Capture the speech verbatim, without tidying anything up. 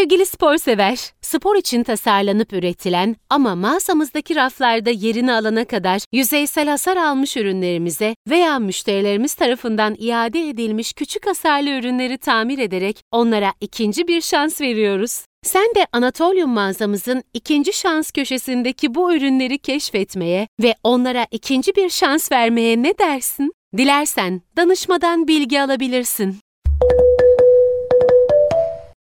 Sevgili spor sever, spor için tasarlanıp üretilen ama mağazamızdaki raflarda yerini alana kadar yüzeysel hasar almış ürünlerimize veya müşterilerimiz tarafından iade edilmiş küçük hasarlı ürünleri tamir ederek onlara ikinci bir şans veriyoruz. Sen de Anatolium mağazamızın ikinci şans köşesindeki bu ürünleri keşfetmeye ve onlara ikinci bir şans vermeye ne dersin? Dilersen danışmadan bilgi alabilirsin.